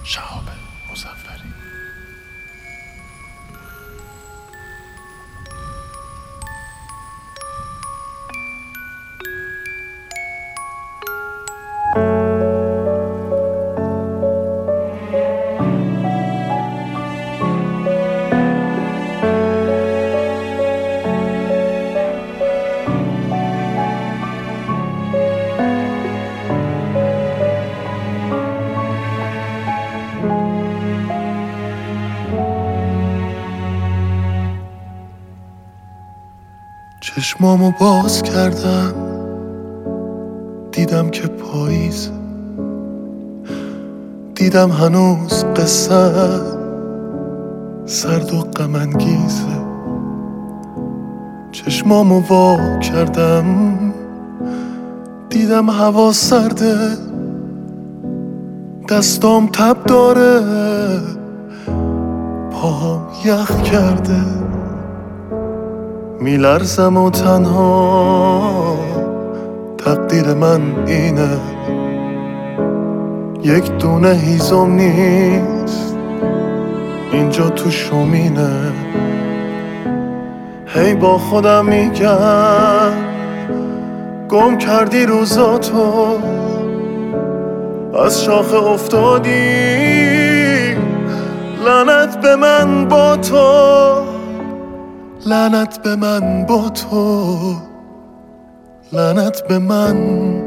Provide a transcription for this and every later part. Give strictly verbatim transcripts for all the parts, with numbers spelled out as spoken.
شهاب مظفری. چشمامو باز کردم، دیدم که پاییز، دیدم هنوز قصه سرد و غم انگیزه. چشمامو وا کردم، دیدم هوا سرده، دستام تب داره، پاهم یخ کرده. میلرزم و تنها تقدیر من اینه، یک دونه هیزم نیست اینجا تو شومینه. هی با خودم میگم گم کردی روزاتو، از شاخه افتادی، لعنت به من با تو، لعنت به من با تو، لعنت به من.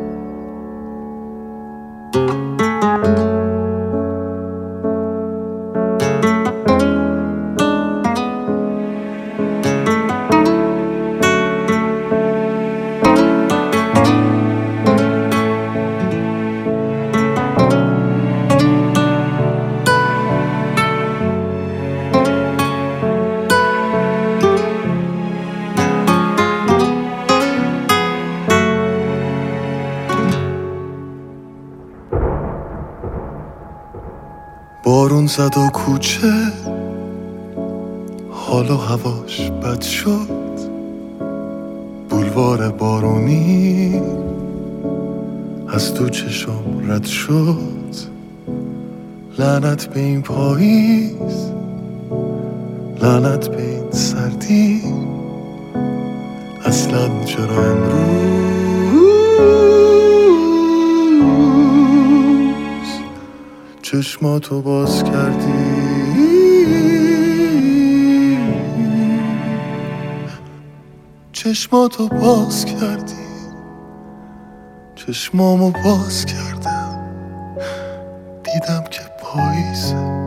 بارون زد و کوچه حال و هواش بد شد، بولوار بارونی از تو چشم رد شد. لعنت به این پاییز، لعنت به این سردی، اصلا چرا امروز چشماتو باز کردی؟ چشماتو باز کردی، چشمامو باز کردم، دیدم که پاییزه.